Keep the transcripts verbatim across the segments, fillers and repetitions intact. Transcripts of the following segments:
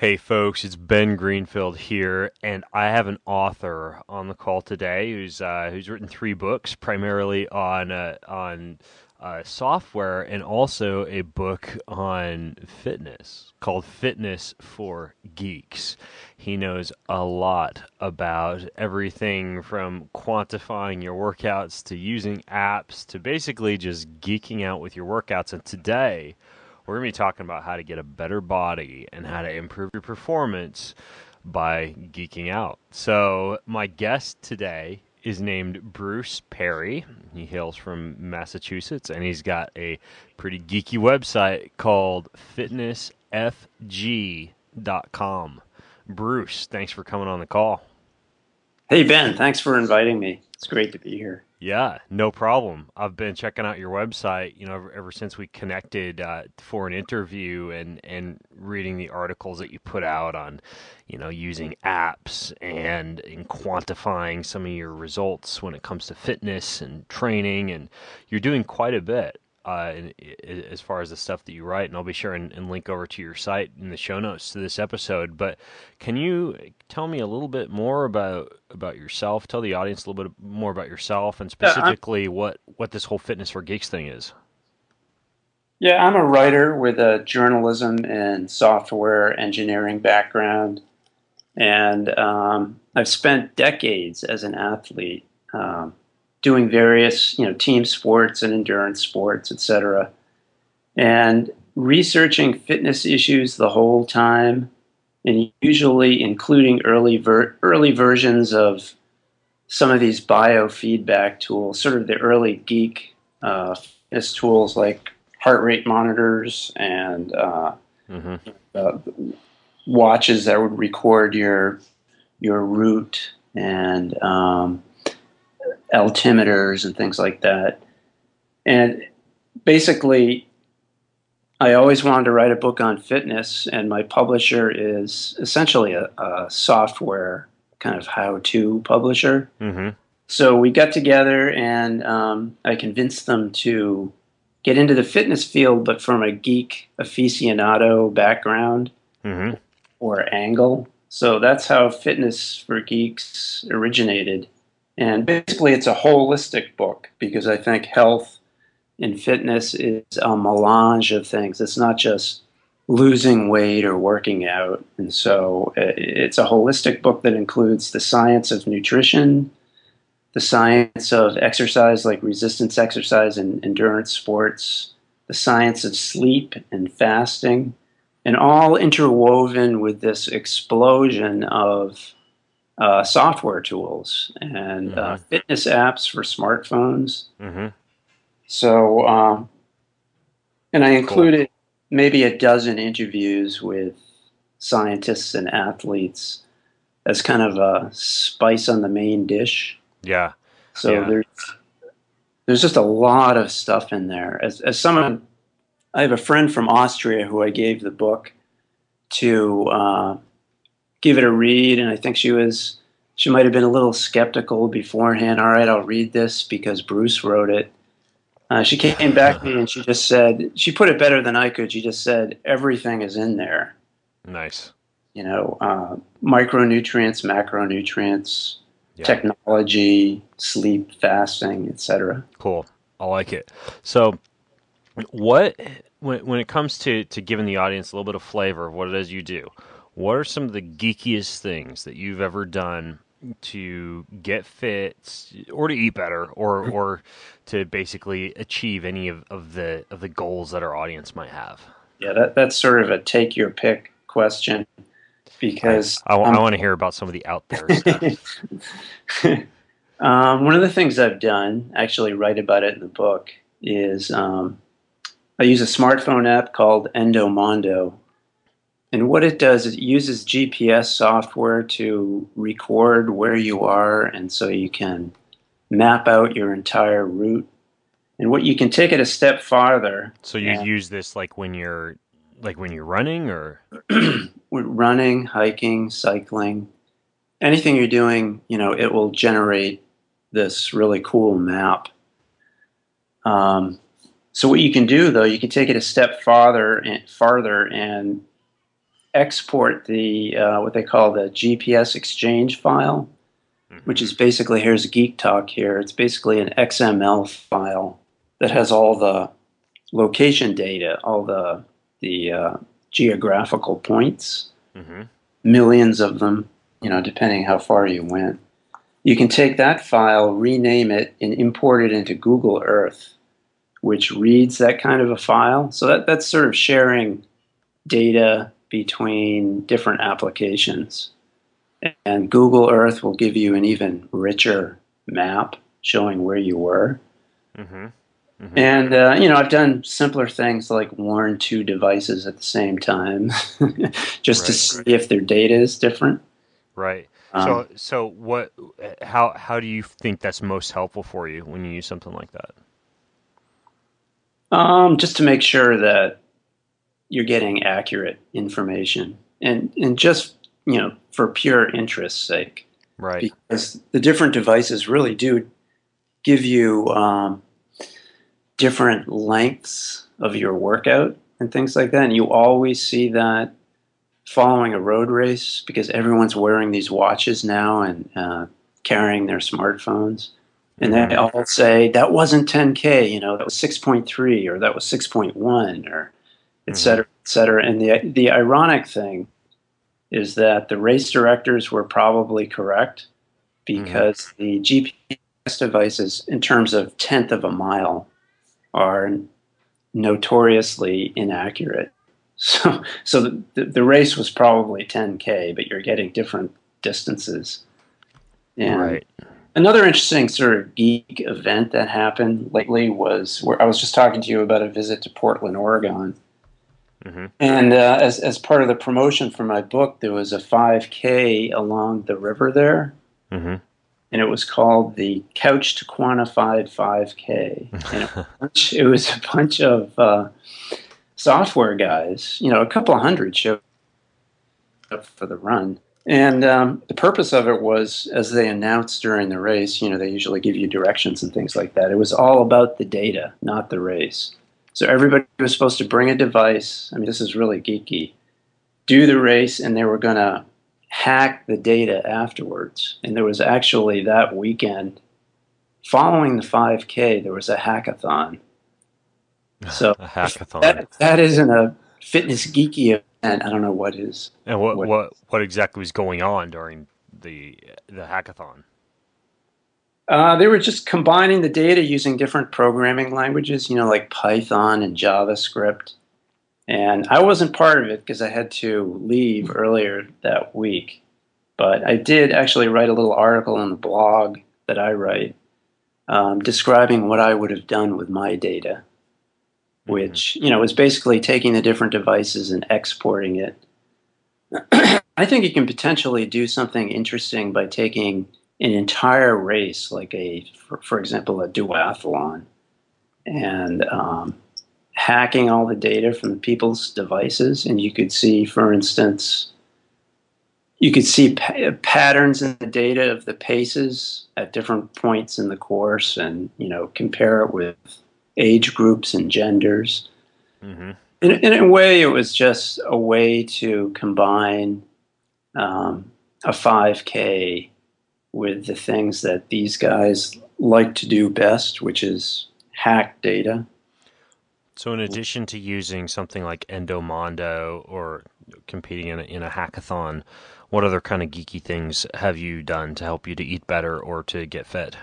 Hey folks, it's Ben Greenfield here, and I have an author on the call today who's uh, who's written three books, primarily on uh, on uh, software, and also a book on fitness called Fitness for Geeks. He knows a lot about everything from quantifying your workouts to using apps to basically just geeking out with your workouts. And today, we're going to be talking about how to get a better body and how to improve your performance by geeking out. So, my guest today is named Bruce Perry. He hails from Massachusetts, and he's got a pretty geeky website called fitness f g dot com. Bruce, thanks for coming on the call. Hey, Ben, thanks for inviting me. It's great to be here. Yeah, no problem. I've been checking out your website, you know, ever, ever since we connected uh, for an interview and and reading the articles that you put out on, you know, using apps and in quantifying some of your results when it comes to fitness and training, and you're doing quite a bit uh, in, i- as far as the stuff that you write. And I'll be sure and, and link over to your site in the show notes to this episode. But can you tell me a little bit more about about yourself? Tell the audience a little bit more about yourself, and Yeah, I'm, specifically what what this whole Fitness for Geeks thing is. yeah, I'm a writer with a journalism and software engineering background, and um, I've spent decades as an athlete um, doing various, you know, team sports and endurance sports, et cetera, and researching fitness issues the whole time, and usually including early ver- early versions of some of these biofeedback tools, sort of the early geek uh, fitness tools like heart rate monitors and uh, Hmm. uh, watches that would record your your route and um, altimeters and things like that. And basically, I always wanted to write a book on fitness, and my publisher is essentially a, a software kind of how-to publisher. Hmm. So we got together, and um, I convinced them to get into the fitness field, but from a geek aficionado background Hmm. or angle. So that's how Fitness for Geeks originated. And basically, it's a holistic book because I think health and fitness is a melange of things. It's not just losing weight or working out. And so uh, it's a holistic book that includes the science of nutrition, the science of exercise like resistance exercise and endurance sports, the science of sleep and fasting, and all interwoven with this explosion of uh, software tools and uh, Hmm. fitness apps for smartphones. Hmm. So, um, and I Cool. included maybe a dozen interviews with scientists and athletes as kind of a spice on the main dish. Yeah. So Yeah. there's there's just a lot of stuff in there. As as someone, I have a friend from Austria who I gave the book to uh, give it a read, and I think she was she might have been a little skeptical beforehand. All right, I'll read this because Bruce wrote it. Uh, she came back to me and she just said she put it better than I could. She just said everything is in there. Nice. You know, uh, micronutrients, macronutrients, Yeah. technology, sleep, fasting, et cetera. Cool. I like it. So, what when when it comes to to giving the audience a little bit of flavor of what it is you do, what are some of the geekiest things that you've ever done to get fit or to eat better or or to basically achieve any of, of the of the goals that our audience might have? Yeah, that, that's sort of a take your pick question I because I, um, want to hear about some of the out there stuff. um, one of the things I've done, actually write about it in the book, is um, I use a smartphone app called Endomondo. And what it does is it uses G P S software to record where you are, and so you can map out your entire route. And what you can take it a step farther, So you and use this like when you're like when you're running or with running, hiking, cycling, anything you're doing, you know, it will generate this really cool map. Um, so what you can do, though, you can take it a step farther and farther and export the uh, what they call the G P S exchange file, which Mm-hmm. is basically, here's Geek Talk here. It's basically an X M L file that has all the location data, all the the uh, geographical points, Mm-hmm. millions of them, you know, depending how far you went. You can take that file, rename it, and import it into Google Earth, which reads that kind of a file. So that, that's sort of sharing data between different applications. And Google Earth will give you an even richer map showing where you were. Mm-hmm. Mm-hmm. And, uh, you know, I've done simpler things like warn two devices at the same time just to Right. see if their data is different. Right. Um, So, so what? How how do you think that's most helpful for you when you use something like that? um, just to make sure that you're getting accurate information and, and just, you know, for pure interest's sake, Right. because the different devices really do give you um, different lengths of your workout and things like that. And you always see that following a road race because everyone's wearing these watches now and uh, carrying their smartphones. And Mm-hmm. they all say that wasn't ten K, you know, that was six point three or that was six point one or et Mm-hmm. cetera, et cetera. And the, the ironic thing is that the race directors were probably correct Mm-hmm. because the G P S devices, in terms of tenth of a mile, are notoriously inaccurate. So, so the, the race was probably ten K, but you're getting different distances. And Right. another interesting sort of geek event that happened lately was where I was just talking to you about a visit to Portland, Oregon. Mm-hmm. And uh, as, as part of the promotion for my book, there was a five K along the river there, Mm-hmm. and it was called the Couch to Quantified five K. And it was a bunch, it was a bunch of uh, software guys, you know, a couple of hundred showed up for the run. And um, the purpose of it was, as they announced during the race, you know, they usually give you directions and things like that. It was all about the data, not the race. So everybody was supposed to bring a device. I mean, this is really geeky. Do the race, and they were going to hack the data afterwards. And there was actually that weekend, following the five K, there was a hackathon. So A if hackathon. that that isn't a fitness geeky event, I don't know what is. And what What what what exactly was going on during the the hackathon? uh, they were just combining the data using different programming languages, you know, like Python and JavaScript. And I wasn't part of it because I had to leave earlier that week. But I did actually write a little article on the blog that I write um, describing what I would have done with my data, Mm-hmm. which, you know, is basically taking the different devices and exporting it. I think you can potentially do something interesting by taking an entire race, like a, for, for example, a duathlon, and um, hacking all the data from the people's devices. And you could see, for instance, you could see pa- patterns in the data of the paces at different points in the course, and you know, compare it with age groups and genders. Mm-hmm. In, in a way, it was just a way to combine um, a five K with the things that these guys like to do best, which is hack data. So, in addition to using something like Endomondo or competing in a, in a hackathon, what other kind of geeky things have you done to help you to eat better or to get fit?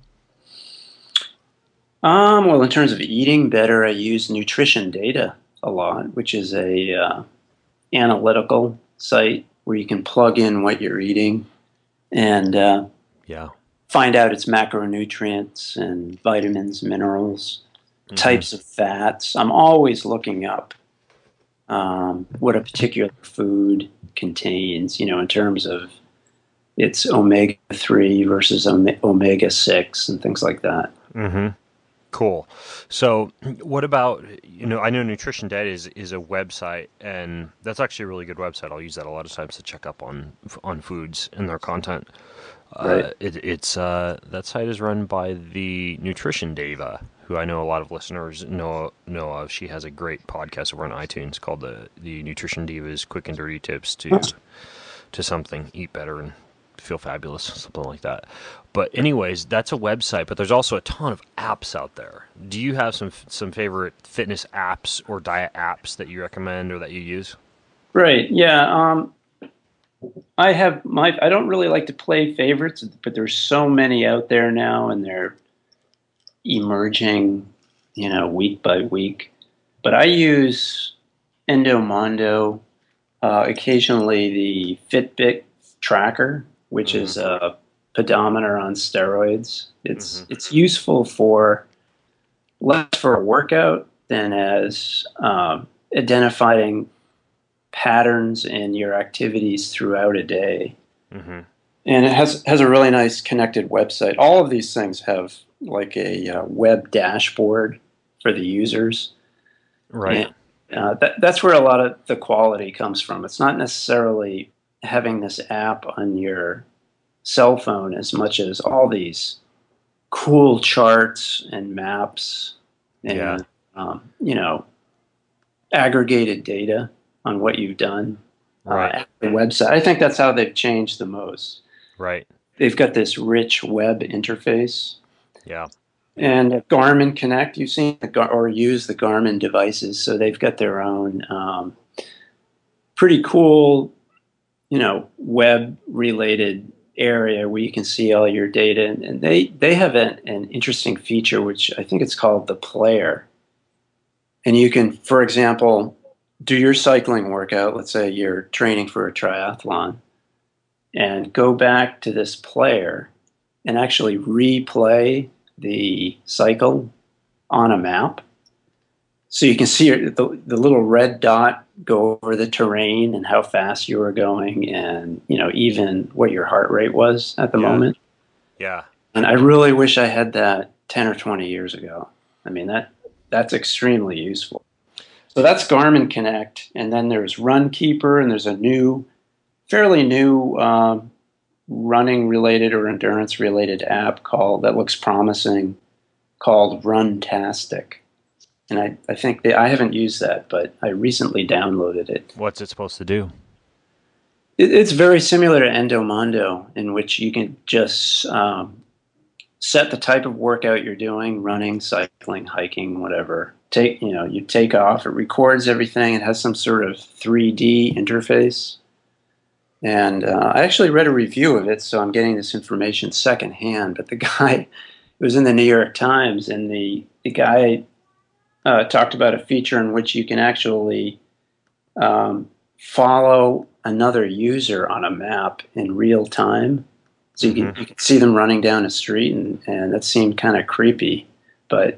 Um, well, in terms of eating better, I use Nutrition Data a lot, which is a uh, analytical site where you can plug in what you're eating and uh, Yeah. find out its macronutrients and vitamins, minerals, Mm-hmm. types of fats. I'm always looking up um, what a particular food contains, you know, in terms of its omega three versus omega six and things like that. Mm-hmm. Cool. So, what about, you know, I know Nutrition Data is is a website, and that's actually a really good website. I'll use that a lot of times to check up on on foods and their content. Right. Uh, it, it's uh, that site is run by the Nutrition Diva, who I know a lot of listeners know know of. She has a great podcast over on iTunes called the the Nutrition Divas Quick and Dirty Tips to to something, eat better and feel fabulous, something like that. But anyways, that's a website, but there's also a ton of apps out there. Do you have some some favorite fitness apps or diet apps that you recommend or that you use? Right. Yeah. Um, I have my. I don't really like to play favorites, but there's so many out there now, and they're emerging, you know, week by week. But I use Endomondo, uh, occasionally the Fitbit tracker, which mm-hmm. is a pedometer on steroids. It's mm-hmm. it's useful for less for a workout than as um, identifying patterns in your activities throughout a day. Mm-hmm. And it has has a really nice connected website. All of these things have like a uh, web dashboard for the users. Right. And, uh, that, that's where a lot of the quality comes from. It's not necessarily having this app on your cell phone as much as all these cool charts and maps and, yeah. um, you know, aggregated data on what you've done. Right. Uh, at the website. I think that's how they've changed the most. Right. They've got this rich web interface. Yeah. And Garmin Connect, you've seen the Gar- or use the Garmin devices, so they've got their own um, pretty cool, you know, web-related area where you can see all your data. And, and they they have an, an interesting feature, which I think it's called the Player. And you can, for example, do your cycling workout. Let's say you're training for a triathlon, and go back to this Player and actually replay the cycle on a map. So you can see the, the little red dot go over the terrain and how fast you were going, and, you know, even what your heart rate was at the yeah. moment. Yeah. And I really wish I had that ten or twenty years ago. I mean, that that's extremely useful. So that's Garmin Connect. And then there's Runkeeper, and there's a new, fairly new um, running related or endurance related app called that looks promising called Runtastic. And I, I think they, I haven't used that, but I recently downloaded it. What's it supposed to do? It, it's very similar to Endomondo, in which you can just um, set the type of workout you're doing, running, cycling, hiking, whatever. Take, you know, you take off, it records everything, it has some sort of three D interface. And uh, I actually read a review of it, so I'm getting this information secondhand. But the guy, it was in the New York Times, and the, the guy uh, talked about a feature in which you can actually um, follow another user on a map in real time. So you, mm-hmm. can, you can see them running down a street, and, and that seemed kind of creepy. But,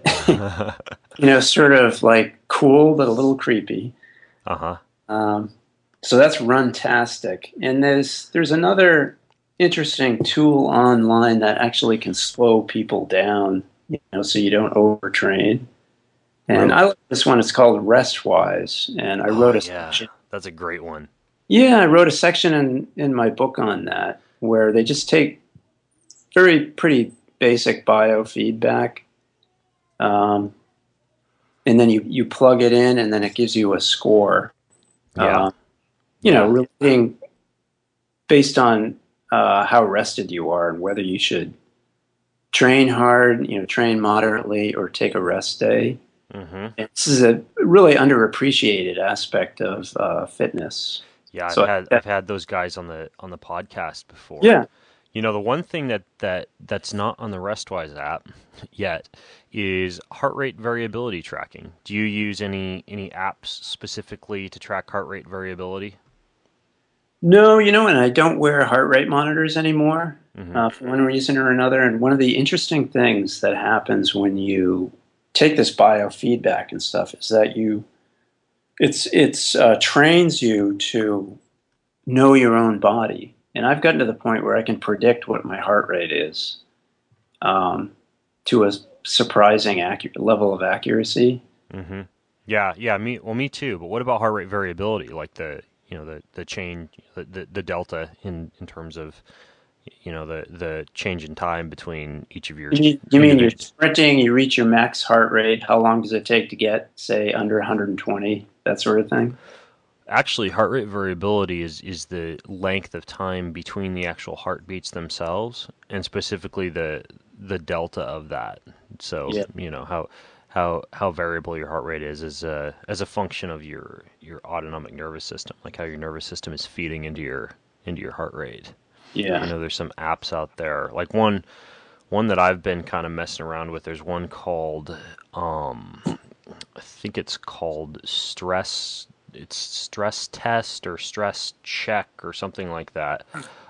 you know, sort of like cool, but a little creepy. Uh-huh. Um, So that's Runtastic. And there's there's another interesting tool online that actually can slow people down, you know, so you don't overtrain. And really? I like this one. It's called Restwise. And I wrote oh, a yeah. section. That's a great one. Yeah, I wrote a section in, in my book on that, where they just take very pretty basic biofeedback. Um, and then you, you plug it in, and then it gives you a score. Yeah. Um, You know, really being based on uh, how rested you are and whether you should train hard, you know, train moderately, or take a rest day. Mm-hmm. This is a really underappreciated aspect of uh, fitness. Yeah, I've so had I, I've had those guys on the on the podcast before. Yeah. You know, the one thing that, that that's not on the Restwise app yet is heart rate variability tracking. Do you use any any apps specifically to track heart rate variability? No, you know, and I don't wear heart rate monitors anymore mm-hmm. uh, for one reason or another. And one of the interesting things that happens when you take this biofeedback and stuff is that you, it's it's uh, trains you to know your own body. And I've gotten to the point where I can predict what my heart rate is um, to a surprising accurate level of accuracy. Mm-hmm. Yeah, yeah, me. Well, me too. But what about heart rate variability, like the you know the the change, the the delta in in terms of you know, the the change in time between each of your You mean, you mean you're individual. sprinting, you reach your max heart rate. How long does it take to get, say, under one hundred twenty, that sort of thing? Actually, heart rate variability is is the length of time between the actual heartbeats themselves, and specifically the the delta of that. So, Yeah. you know, how how how variable your heart rate is is a as a function of your your autonomic nervous system, like how your nervous system is feeding into your into your heart rate. I Yeah. know there's some apps out there, like one one that I've been kind of messing around with. There's one called um, I think it's called stress. It's stress test or stress check or something like that.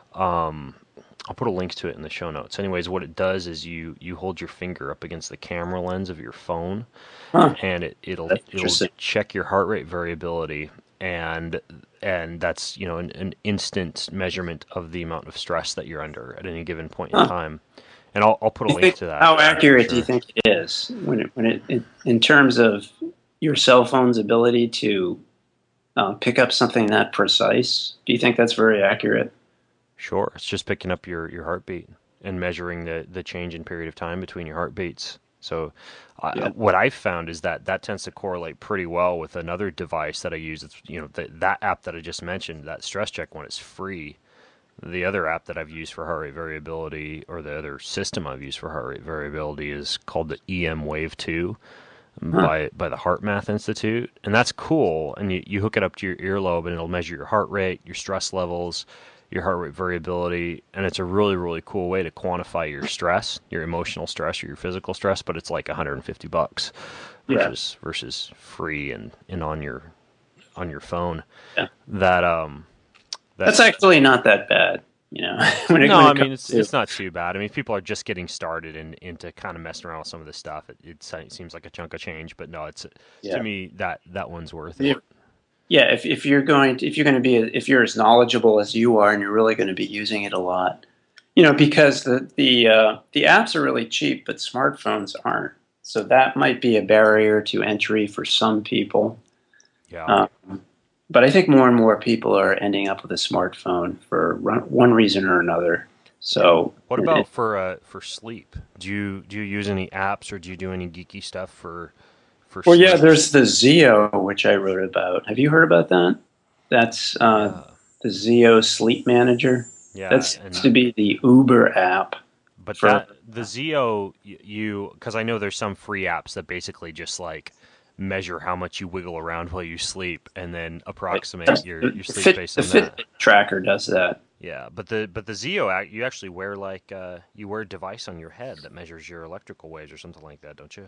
Um, I'll put a link to it in the show notes. Anyways, what it does is you you hold your finger up against the camera lens of your phone, Huh. and it it'll That's it'll interesting. check your heart rate variability, and and that's, you know, an, an instant measurement of the amount of stress that you're under at any given point in Huh. time. And I'll I'll put a Do you link think to that how uh, for accurate do you sure. think it is when it when it in, in terms of your cell phone's ability to uh, pick up something that precise? Do you think that's very accurate? Sure, it's just picking up your, your heartbeat and measuring the, the change in period of time between your heartbeats. So, uh, Yeah. what I've found is that that tends to correlate pretty well with another device that I use. It's, you know, the, that app that I just mentioned, that Stress Check one, is free. The other app that I've used for heart rate variability, or the other system I've used for heart rate variability, is called the E M Wave two Huh. by by the HeartMath Institute, and that's cool. And you, you hook it up to your earlobe, and it'll measure your heart rate, your stress levels, your heart rate variability, and it's a really really cool way to quantify your stress, your emotional stress or your physical stress. But it's like one hundred fifty bucks Yeah. versus versus free and, and on your on your phone. Yeah. That um that That's actually not that bad, you know, when it No, when I it mean comes it's to. it's not too bad. I mean, if people are just getting started and into kind of messing around with some of this stuff, it, it se- seems like a chunk of change. But no, it's to Yeah. me that that one's worth it. If, yeah, if if you're going to, if you're going to be if you're as knowledgeable as you are and you're really going to be using it a lot, you know, because the the uh, the apps are really cheap, but smartphones aren't. So that might be a barrier to entry for some people. Yeah. Um, but I think more and more people are ending up with a smartphone for run- one reason or another. And So, what it, about it- for uh for sleep? Do you do you use any apps or do you do any geeky stuff for for well, yeah, sleep? there's the Zeo, which I wrote about. Have you heard about that? That's uh, Yeah. the Zeo Sleep Manager. That Yeah, seems and to be the Uber app but for. that the Zeo y- you because I know there's some free apps that basically just like measure how much you wiggle around while you sleep and then approximate your The your sleep Fit based the on that. Fitbit tracker does that. Yeah, but the but the Zeo act you actually wear like uh you wear a device on your head that measures your electrical waves or something like that, don't you?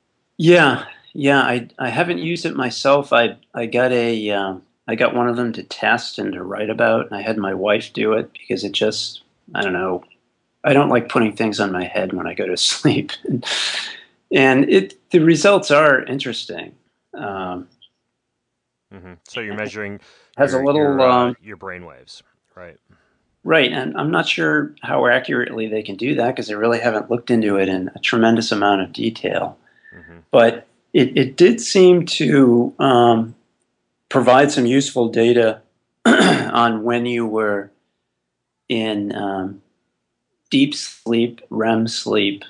Yeah, yeah. I I haven't used it myself. I I got a um, I got one of them to test and to write about, and I had my wife do it because it just I don't know. I don't like putting things on my head when I go to sleep, and it the results are interesting. Mm-hmm. Um, Mm-hmm. So you're measuring has a your little your uh um, your brain waves, right? right, and I'm not sure how accurately they can do that because I really haven't looked into it in a tremendous amount of detail. Mm-hmm. But it, it did seem to um, provide some useful data on when you were in um, deep sleep, REM sleep,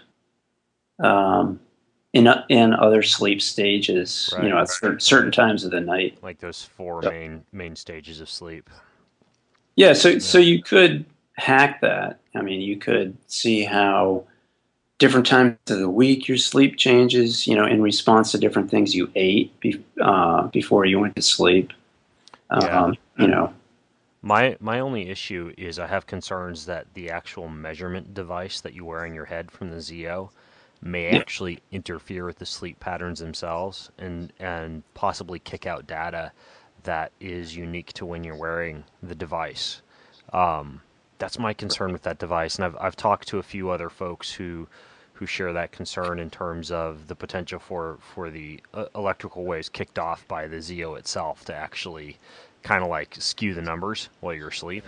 um, in in other sleep stages. You know, Right, at certain, certain right. times of the night. Like those four So, main main stages of sleep. yeah, so so Yeah. you could hack that. I mean, you could see how different times of the week your sleep changes. You know, in response to different things you ate be, uh, before you went to sleep. Yeah. Um, you know, My my only issue is I have concerns that the actual measurement device that you wear on your head from the Zeo may yeah, actually interfere with the sleep patterns themselves and and possibly kick out data that is unique to when you're wearing the device. Um, that's my concern with that device, and I've I've talked to a few other folks who who share that concern in terms of the potential for for the uh, electrical waves kicked off by the Zeo itself to actually kind of like skew the numbers while you're asleep.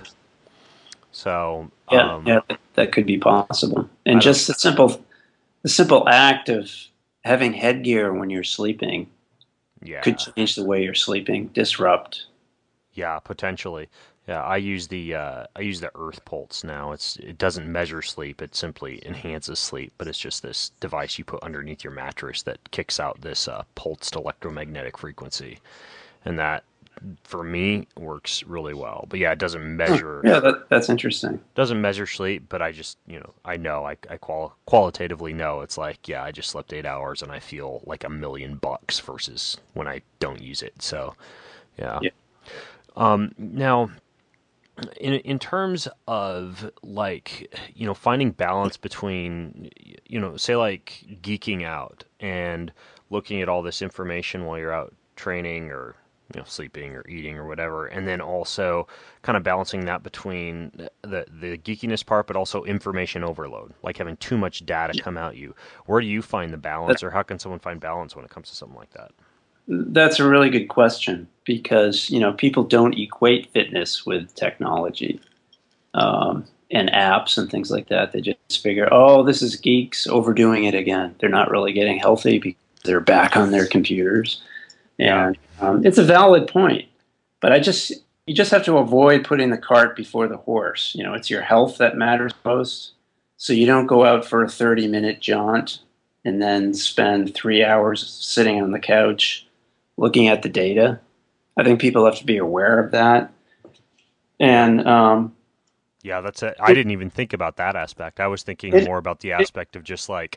So yeah, um, yeah, that, that could be possible. And I don't. just the simple, the simple act of having headgear when you're sleeping could Yeah, change the way you're sleeping, disrupt. Yeah, potentially. Yeah, I use the uh, I use the Earth Pulse now. It's it doesn't measure sleep. It simply enhances sleep, but it's just this device you put underneath your mattress that kicks out this uh, pulsed electromagnetic frequency, and that for me works really well. But yeah, it doesn't Huh. measure Yeah, that, that's interesting. doesn't measure sleep, but I just you know I know I I qual qualitatively know it's like yeah I just slept eight hours and I feel like a million bucks versus when I don't use it. So yeah. Yeah. Um, now in in terms of like you know finding balance between you know say like geeking out and looking at all this information while you're out training or you know sleeping or eating or whatever, and then also kind of balancing that between the the geekiness part but also information overload, like having too much data Yeah. come at you. Where do you find the balance, or how can someone find balance when it comes to something like that? That's a really good question because you know people don't equate fitness with technology um, and apps and things like that. They just figure, oh, this is geeks overdoing it again. They're not really getting healthy because they're back on their computers, Yeah. and um, it's a valid point. But I just you just have to avoid putting the cart before the horse. You know, it's your health that matters most. So you don't go out for a thirty minute jaunt and then spend three hours sitting on the couch looking at the data. I think people have to be aware of that. And um, Yeah, that's it. I didn't even think about that aspect. I was thinking it, more about the it, aspect of just like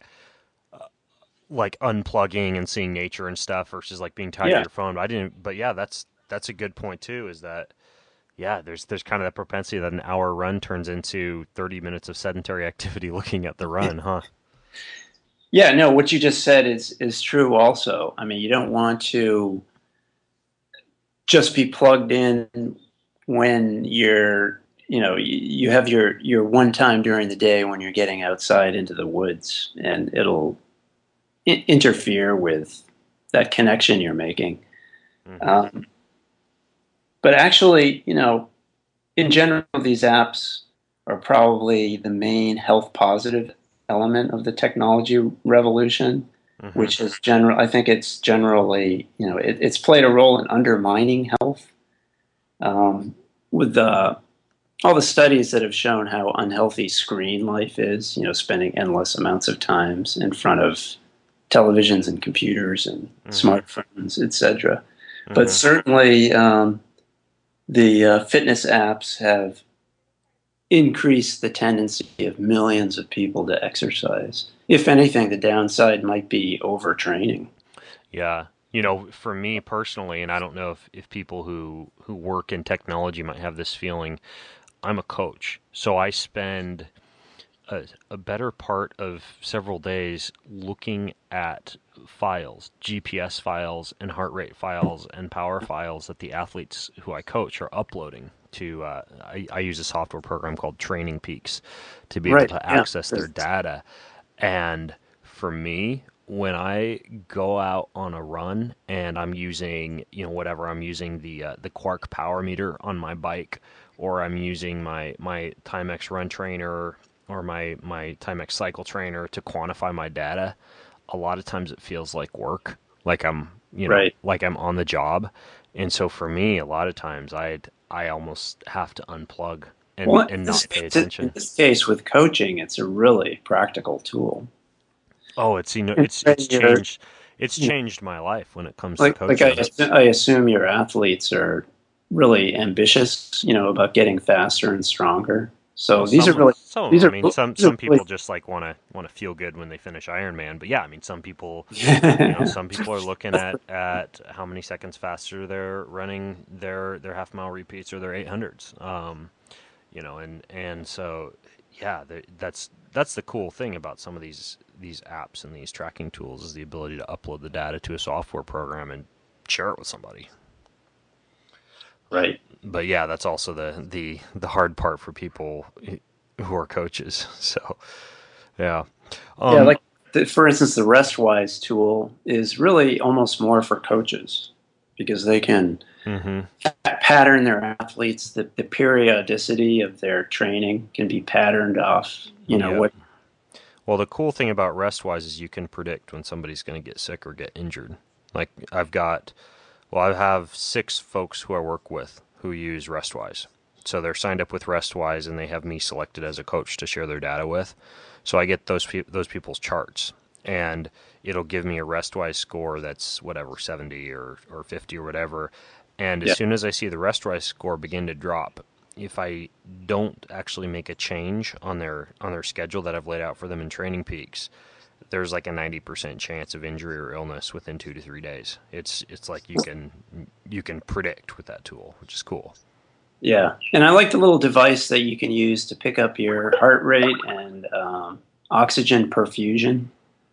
like unplugging and seeing nature and stuff versus like being tied to yeah, your phone. But I didn't. But yeah, that's that's a good point too. Is that yeah? There's there's kind of that propensity that an hour run turns into thirty minutes of sedentary activity looking at the run, huh? yeah. No, what you just said is is true. Also, I mean, you don't want to just be plugged in when you're, you know, you, you have your your one time during the day when you're getting outside into the woods, and it'll I- interfere with that connection you're making. Hmm. Um, but actually, you know, in general, these apps are probably the main health positive element of the technology revolution, Hmm. which is general. I think it's generally, you know, it, it's played a role in undermining health um, with the all the studies that have shown how unhealthy screen life is. You know, spending endless amounts of times in front of televisions and computers and Hmm. smartphones, et cetera. But Hmm. certainly, um, the uh, fitness apps have increase the tendency of millions of people to exercise. If anything, the downside might be overtraining. Yeah. You know, for me personally, and I don't know if, if people who, who work in technology might have this feeling, I'm a coach. So I spend a, a better part of several days looking at files, G P S files and heart rate files and power files that the athletes who I coach are uploading to. Uh, I, I use a software program called Training Peaks to be able Right. to Yeah. access their data. And for me, when I go out on a run and I'm using, you know, whatever I'm using the uh, the Quark power meter on my bike, or I'm using my my Timex run trainer or my my Timex cycle trainer to quantify my data, a lot of times it feels like work, like I'm, you know, Right. like I'm on the job. And so for me, a lot of times I I almost have to unplug and Well, in and this, not pay in attention. this case, with coaching, it's a really practical tool. Oh, it's you know, And it's it's you're, changed it's you know, changed my life when it comes to like, like I, coaching. assu- I assume your athletes are really ambitious, you know, about getting faster and stronger. Well, So these are some really, some these I are, mean some these are some really, people just like want to want to feel good when they finish Ironman, but yeah, I mean some people, you know, some people are looking at at how many seconds faster they're running their their half mile repeats or their eight hundreds. Um, you know, and and so yeah, that's that's the cool thing about some of these these apps and these tracking tools is the ability to upload the data to a software program and share it with somebody. right. But yeah, that's also the the the hard part for people who are coaches. So yeah, Yeah, um, like the, for instance, the RestWise tool is really almost more for coaches because they can hmm pattern their athletes. The, the periodicity of their training can be patterned off. You know yeah. what? Well, the cool thing about RestWise is you can predict when somebody's going to get sick or get injured. Like I've got, well, I have six folks who I work with who use RestWise. So they're signed up with RestWise, and they have me selected as a coach to share their data with. So I get those pe- those people's charts, and it'll give me a RestWise score that's whatever, seventy or, or fifty or whatever. And as Yeah. soon as I see the RestWise score begin to drop, if I don't actually make a change on their on their schedule that I've laid out for them in Training Peaks, there's like a ninety percent chance of injury or illness within two to three days. It's it's like you can you can predict with that tool, which is cool. Yeah, and I like the little device that you can use to pick up your heart rate and um, oxygen perfusion.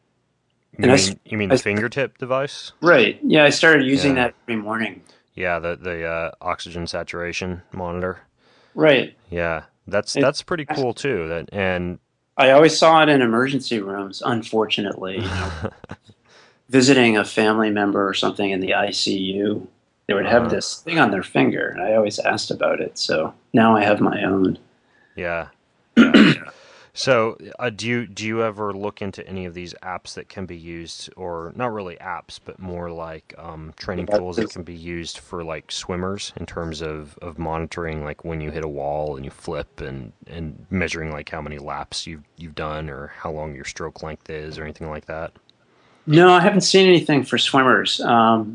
You And I mean s- you mean I the s- fingertip device? Right. Yeah, I started using Yeah. that every morning. Yeah, the the uh, oxygen saturation monitor. Right. Yeah, that's It, that's pretty cool too. That and I always saw it in emergency rooms, unfortunately. You know, visiting a family member or something in the I C U, they would have uh-huh. this thing on their finger, and I always asked about it. So now I have my own. Yeah, yeah. So, uh, do you do you ever look into any of these apps that can be used, or not really apps, but more like um, training tools that can be used for like swimmers in terms of, of monitoring, like when you hit a wall and you flip, and, and measuring like how many laps you've you've done, or how long your stroke length is, or anything like that? No, I haven't seen anything for swimmers. Um,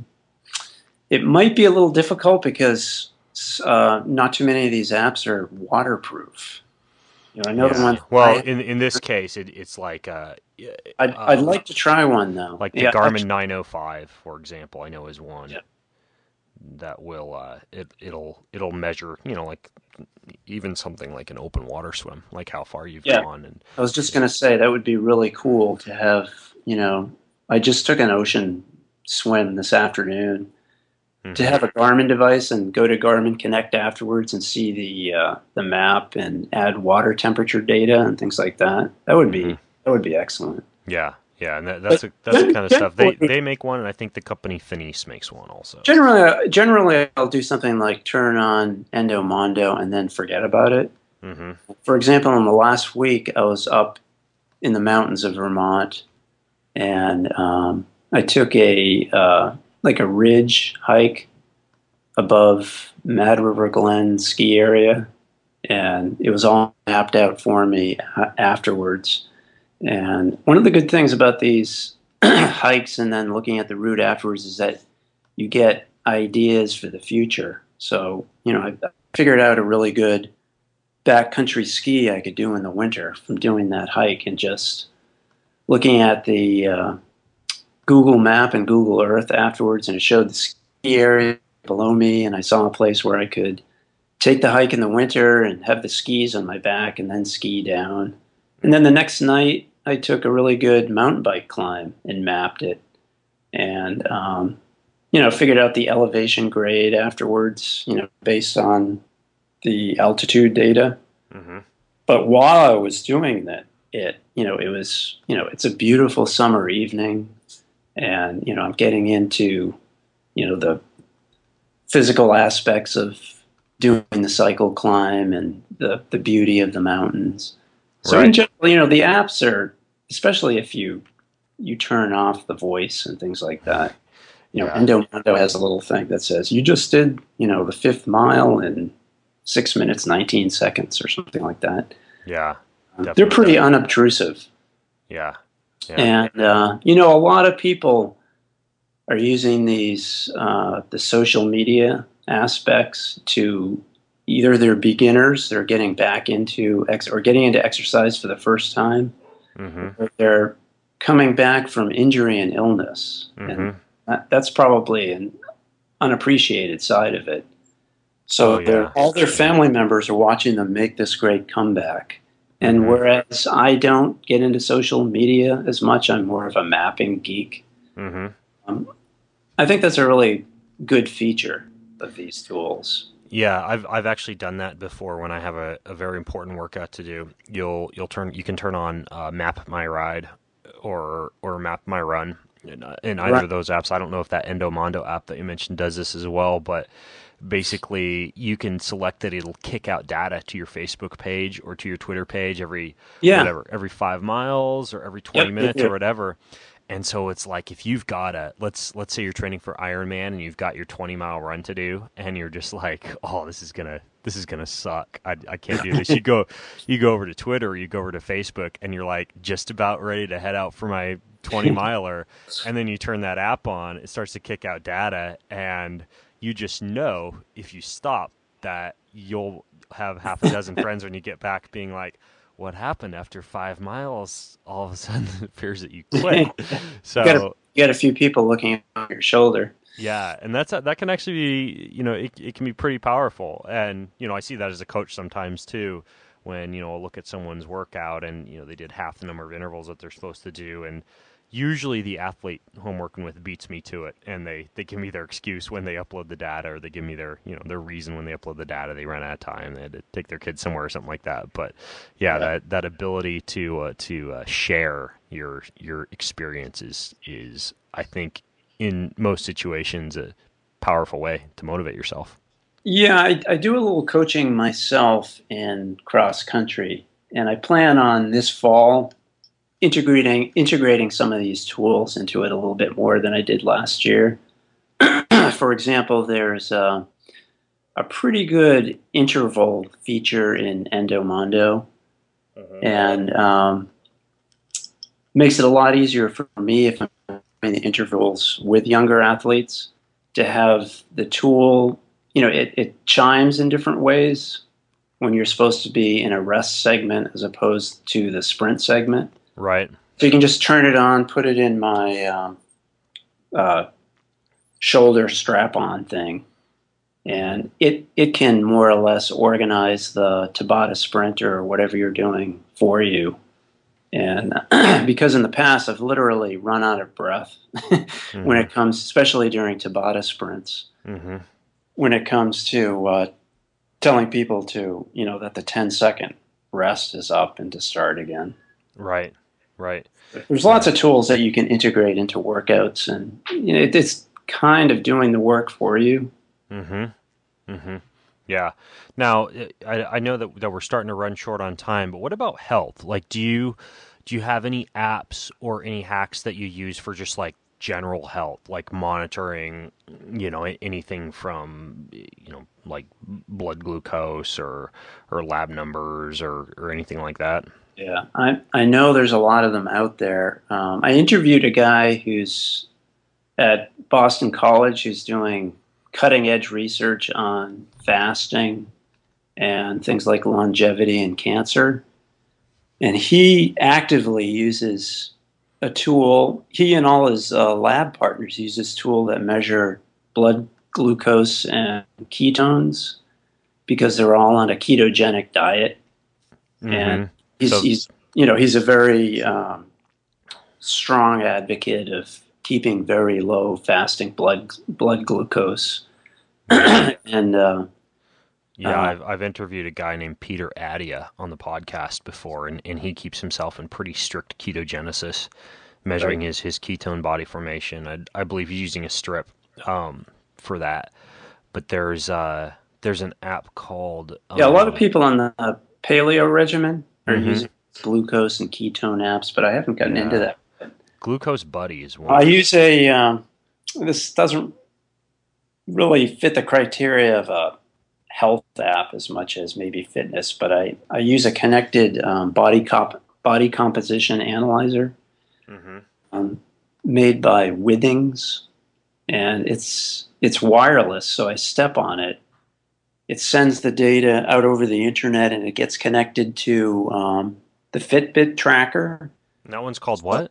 it might be a little difficult because uh, not too many of these apps are waterproof. You know, I know the Yeah. ones Well, I, in in this case, it, it's like uh, I'd, I'd um, like to try one though. like the Yeah, Garmin actually, nine oh five, for example, I know is one yeah. that will uh, it it'll it'll measure, you know, like even something like an open water swim, like how far you've Yeah. gone, and I was just going to say that would be really cool to have, you know, I just took an ocean swim this afternoon to mm-hmm, have a Garmin device and go to Garmin Connect afterwards and see the uh, the map and add water temperature data and things like that. That would mm-hmm. be that would be excellent. Yeah, yeah, and that, that's But a, that's the kind of stuff they generally, they make one, and I think the company Finis makes one also. generally, generally, I'll do something like turn on Endomondo and then forget about it. Mm-hmm. For example, in the last week, I was up in the mountains of Vermont, and um, I took a uh, like a ridge hike above Mad River Glen ski area, and it was all mapped out for me a- afterwards. And one of the good things about these hikes and then looking at the route afterwards is that you get ideas for the future. So, you know, I figured out a really good backcountry ski I could do in the winter from doing that hike and just looking at the uh, Google map and Google Earth afterwards, and it showed the ski area below me, and I saw a place where I could take the hike in the winter and have the skis on my back and then ski down. And then the next night, I took a really good mountain bike climb and mapped it, and um, you know, figured out the elevation grade afterwards, you know, based on the altitude data. Mm-hmm. But while I was doing that, it, you know, it was, you know, it's a beautiful summer evening, and you know, I'm getting into, you know, the physical aspects of doing the cycle climb and the the beauty of the mountains. So in Right. general, you know, the apps are, especially if you you turn off the voice and things like that. You know, Yeah. Endomondo has a little thing that says you just did, you know, the fifth mile in six minutes nineteen seconds or something like that. Yeah. Uh, Definitely. They're pretty unobtrusive, Yeah. Yeah. and uh, you know, a lot of people are using these uh, the social media aspects to either they're beginners, they're getting back into ex- or getting into exercise for the first time, Mm-hmm. or they're coming back from injury and illness, Mm-hmm. and that, that's probably an unappreciated side of it. So Oh, they're, yeah. all their family members are watching them make this great comeback. And Mhm. whereas I don't get into social media as much, I'm more of a mapping geek. Mm-hmm. Um, I think that's a really good feature of these tools. Yeah, I've I've actually done that before when I have a, a very important workout to do. You'll you'll turn you can turn on uh, Map My Ride or or Map My Run in, uh, in either Right. of those apps. I don't know if that Endomondo app that you mentioned does this as well, but basically you can select that it'll kick out data to your Facebook page or to your Twitter page every Yeah. whatever every five miles or every twenty Yep, minutes yep. or whatever. And so it's like if you've got a let's let's say you're training for Ironman and you've got your twenty mile run to do, and you're just like, oh, this is gonna this is gonna suck. I I can't do this. You go you go over to Twitter, or you go over to Facebook, and you're like just about ready to head out for my twenty miler, and then you turn that app on, it starts to kick out data, and you just know if you stop that you'll have half a dozen friends when you get back being like, what happened after five miles? All of a sudden, it appears that you quit. So you got, a, you got a few people looking on your shoulder. Yeah, and that's that can actually be, you know, it it can be pretty powerful. And you know, I see that as a coach sometimes too, when you know I'll look at someone's workout and you know they did half the number of intervals that they're supposed to do, and usually the athlete who I'm working with beats me to it, and they, they give me their excuse when they upload the data, or they give me their you know their reason when they upload the data. They ran out of time, they had to take their kids somewhere or something like that. But yeah, yeah. that that ability to uh, to uh, share your your experiences is, I think, in most situations, a powerful way to motivate yourself. Yeah, I, I do a little coaching myself in cross country, and I plan on this fall integrating integrating some of these tools into it a little bit more than I did last year. For example, there's a, a pretty good interval feature in Endomondo, uh-huh. and um, makes it a lot easier for me if I'm doing the intervals with younger athletes to have the tool. You know, it, it chimes in different ways when you're supposed to be in a rest segment as opposed to the sprint segment. Right. So you can just turn it on, put it in my um, uh, shoulder strap-on thing, and it it can more or less organize the Tabata sprint or whatever you're doing for you. And because in the past I've literally run out of breath mm-hmm. when it comes, especially during Tabata sprints, mm-hmm. when it comes to uh, telling people to, you know, that the ten second rest is up and to start again. Right. Right. There's lots of tools that you can integrate into workouts, and you know, it, it's kind of doing the work for you. Mm-hmm. Mm-hmm. Yeah. Now, I, I know that, that we're starting to run short on time, but what about health? Like, do you do you have any apps or any hacks that you use for just like general health, like monitoring, you know, anything from, you know, like blood glucose or or lab numbers or, or anything like that? Yeah, I I know there's a lot of them out there. Um, I interviewed a guy who's at Boston College who's doing cutting edge research on fasting and things like longevity and cancer. And he actively uses a tool. He and all his uh, lab partners use this tool that measure blood glucose and ketones because they're all on a ketogenic diet. Mm-hmm. And He's, so, he's, you know, he's a very um, strong advocate of keeping very low fasting blood blood glucose. and uh, yeah, uh, I've I've interviewed a guy named Peter Adia on the podcast before, and, and he keeps himself in pretty strict ketogenesis, measuring right. his, his ketone body formation. I I believe he's using a strip um, for that. But there's uh there's an app called um, yeah, a lot of people on the uh, paleo regimen are mm-hmm. using glucose and ketone apps, but I haven't gotten yeah. into that. Glucose Buddy is one. I use a, um, this doesn't really fit the criteria of a health app as much as maybe fitness, but I, I use a connected um, body comp body composition analyzer mm-hmm. um, made by Withings, and it's it's wireless, so I step on it. It sends the data out over the internet, and it gets connected to um, the Fitbit tracker. And that one's called what?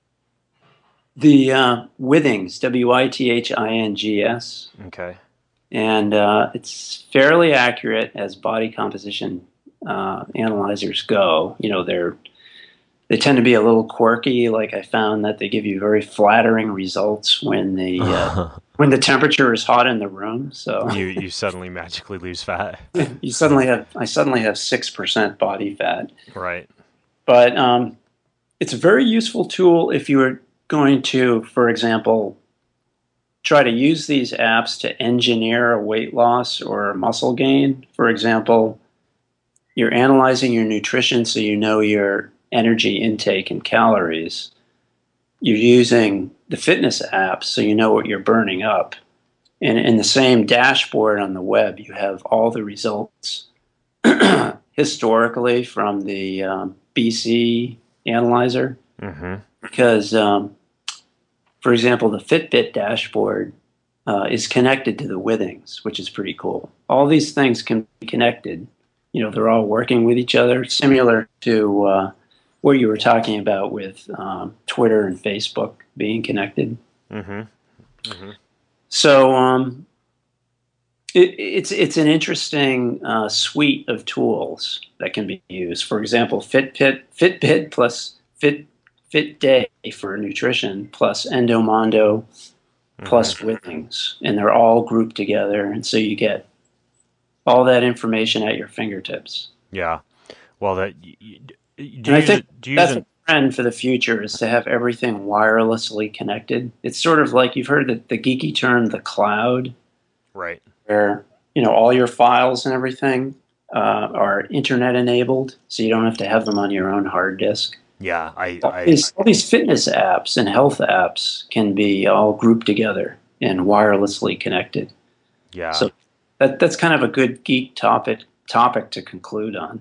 The uh, Withings, W I T H I N G S. Okay. And uh, it's fairly accurate as body composition uh, analyzers go. You know, they're they tend to be a little quirky. Like I found that they give you very flattering results when the uh, when the temperature is hot in the room. So you you suddenly magically lose fat. you suddenly have I suddenly have six percent body fat. Right. But um, it's a very useful tool if you are going to, for example, try to use these apps to engineer a weight loss or muscle gain. For example, you're analyzing your nutrition so you know your energy intake and calories. you're using the fitness apps so you know what you're burning up. And in the same dashboard on the web, you have all the results historically from the um, B C analyzer. Mm-hmm. Because, um, for example, the Fitbit dashboard uh, is connected to the Withings, which is pretty cool. All these things can be connected. You know, they're all working with each other, similar to uh, what you were talking about with um, Twitter and Facebook being connected. Mm-hmm. Mm-hmm. So um, it, it's it's an interesting uh, suite of tools that can be used. For example, Fitbit, Fitbit plus Fit FitDay for nutrition plus Endomondo plus Mm-hmm. Withings, and they're all grouped together, and so you get all that information at your fingertips. Yeah. Well, that you, you, do And you I use think it? Do you use that's it? a trend for the future is to have everything wirelessly connected. It's sort of like you've heard the, the geeky term, the cloud, Right. where you know all your files and everything uh, are internet enabled, so you don't have to have them on your own hard disk. Yeah. I. All I. these, all these fitness apps and health apps can be all grouped together and wirelessly connected. Yeah. So that that's kind of a good geek topic topic to conclude on.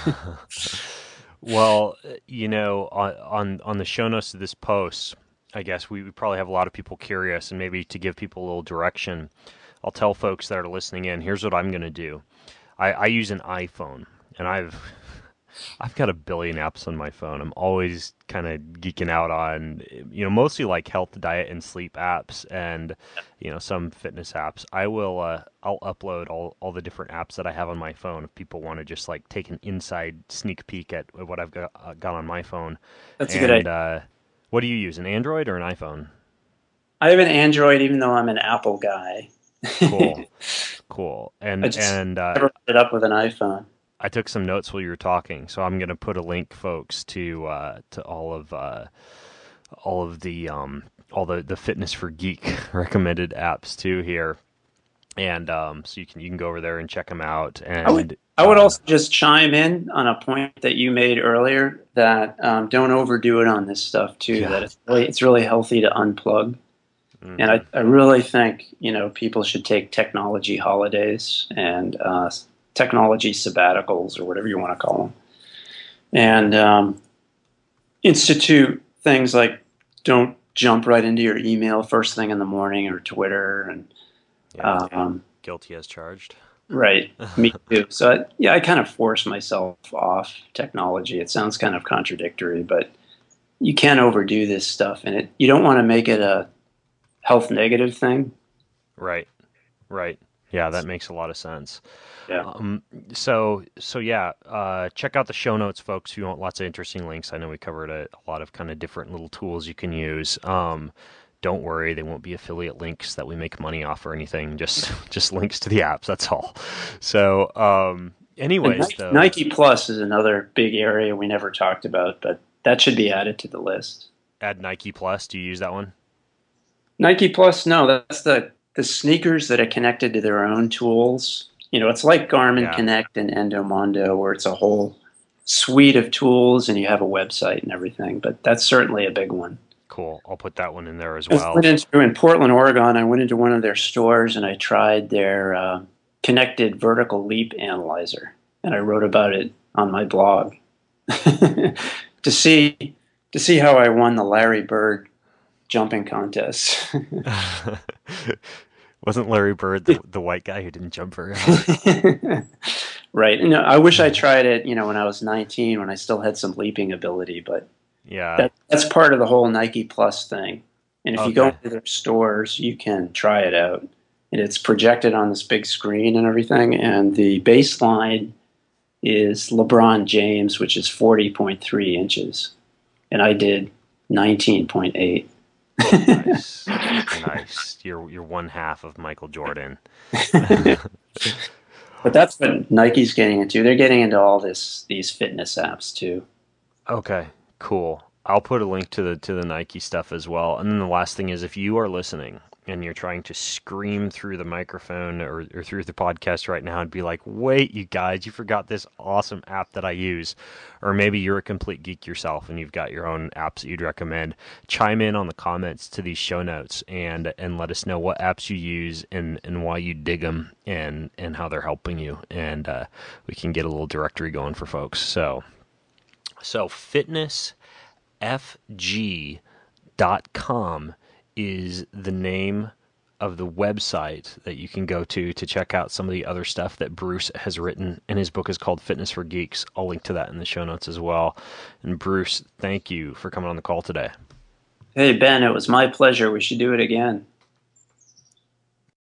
Well, you know, on, on on the show notes of this post, I guess we, we probably have a lot of people curious, and maybe to give people a little direction, I'll tell folks that are listening in. Here's what I'm going to do. I, I use an iPhone, and I've I've got a billion apps on my phone. I'm always kind of geeking out on, you know, mostly like health, diet, and sleep apps, and you know, some fitness apps. I will, uh, I'll upload all, all the different apps that I have on my phone. If people want to just like take an inside sneak peek at what I've got, uh, got on my phone. That's a good And idea. uh, what do you use, an Android or an iPhone? I have an Android, even though I'm an Apple guy. Cool, cool. I And just and uh, never put it up with an iPhone. I took some notes while you were talking, so I'm going to put a link, folks, to uh, to all of uh, all of the um, all the, the fitness for geek recommended apps too here, and um, so you can you can go over there and check them out. I would And I would uh, also just chime in on a point that you made earlier that um, don't overdo it on this stuff too. yeah, That it's really it's really healthy to unplug. And hmm I, I really think, you know, people should take technology holidays and uh, technology sabbaticals or whatever you want to call them. And um, institute things like don't jump right into your email first thing in the morning or Twitter. And yeah, um, guilty as charged. right, me too. So, I, yeah, I kind of force myself off technology. It sounds kind of contradictory, but you can't overdo this stuff. And it, you don't want to make it a health negative thing. Right, right. Yeah, that makes a lot of sense. Yeah. Um, so so yeah, uh, check out the show notes, folks. If you want lots of interesting links, I know we covered a, a lot of kind of different little tools you can use. Um, don't worry, they won't be affiliate links that we make money off or anything. Just just links to the apps. That's all. So, um, And anyways, Nike, though, Nike Plus is another big area we never talked about, but that should be added to the list. add Nike Plus. Do you use that one? Nike Plus, no, that's the the sneakers that are connected to their own tools. You know, it's like Garmin Yeah. Connect and Endomondo, where it's a whole suite of tools and you have a website and everything. But that's certainly a big one. Cool. I'll put that one in there as I went well. into in Portland, Oregon. I went into one of their stores and I tried their uh, connected vertical leap analyzer, and I wrote about it on my blog to see to see how I won the Larry Bird jumping contest. Wasn't Larry Bird the the white guy who didn't jump very high? Right. And I wish I tried it, you know, when I was nineteen, when I still had some leaping ability, but Yeah. that, that's part of the whole Nike Plus thing. And if you go Okay. into their stores, you can try it out. And it's projected on this big screen and everything. And the baseline is LeBron James, which is forty point three inches. And I did nineteen point eight. Nice. Nice. You're you're one half of Michael Jordan. But that's what Nike's getting into. They're getting into all this these fitness apps too. Okay, cool. I'll put a link to the to the Nike stuff as well. And then the last thing is if you are listening and you're trying to scream through the microphone or, or through the podcast right now and be like, wait, you guys, you forgot this awesome app that I use. Or maybe you're a complete geek yourself and you've got your own apps that you'd recommend. Chime in on the comments to these show notes and and let us know what apps you use and, and why you dig them and, and how they're helping you. And uh, we can get a little directory going for folks. So, so fitness f g dot com is the name of the website that you can go to to check out some of the other stuff that Bruce has written. And his book is called Fitness for Geeks. I'll link to that in the show notes as well. And Bruce, thank you for coming on the call today. Hey, Ben, it was my pleasure. We should do it again.